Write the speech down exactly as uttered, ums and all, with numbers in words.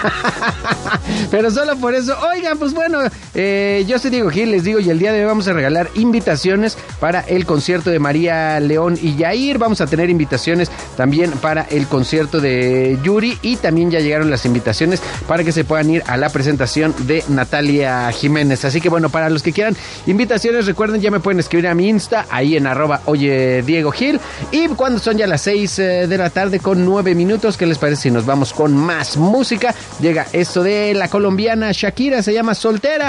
Pero solo por eso, oigan, pues bueno, eh, yo soy Diego Gil, les digo, y el día de hoy vamos a regalar invitaciones para el concierto de María León y Yair. Vamos a tener invitaciones también para el concierto de Yuri, y también ya llegaron las invitaciones para que se puedan ir a la presentación de Natalia Jiménez. Así que bueno, para los que quieran invitaciones, recuerden, ya me pueden escribir a mi Insta, ahí en arroba oye Diego Gil. Y cuando son ya las seis eh, de la tarde con nueve minutos, ¿qué les parece si nos vamos con más música? Llega esto de la colombiana Shakira, se llama Soltera.